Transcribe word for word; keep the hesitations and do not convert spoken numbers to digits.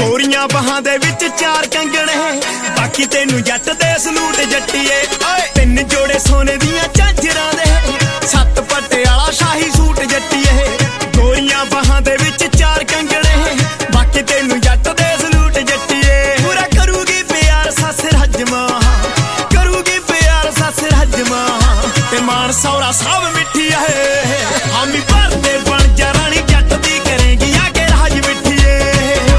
ਗੋਰੀਆਂ ਬਾਹਾਂ ਦੇ ਵਿੱਚ ਚਾਰ ਕੰਗਣੇ, ਬਾਕੀ ਤੈਨੂੰ ਜੱਟ ਦੇ ਸਲੂਟ ਜੱਟੀਏ। ਤਿੰਨ ਜੋੜੇ ਸੋਨੇ ਦੀਆਂ ਝਾਂਜਰਾਂ ਦੇ, ਸੱਤ ਪਟਿਆਲਾ ਸ਼ਾਹੀ ਸੂਟ ਜੱਟੀਏ। ਗੋਰੀਆਂ ਬਾਹਾਂ ਦੇ ਵਿੱਚ ਚਾਰ ਕੰਗਣੇ, ਬਾਕੀ ਤੈਨੂੰ ਜੱਟ ਦੇ ਸਲੂਟ ਜੱਟੀਏ। ਪੂਰਾ ਕਰੂਗੀ ਪਿਆਰ ਸੱਸ ਰੱਜਮਾਂ, ਕਰੂਗੀ ਪਿਆਰ ਸੱਸ ਰੱਜਮਾਂ, ਤੇ ਮਾਨ ਸੌਰਾ ਸਭ ਮਿੱਠੀ ਹੈ। ਹਾਮੀ ਭਰਦੇ ਬਣ ਜਾ ਰਾਣੀ।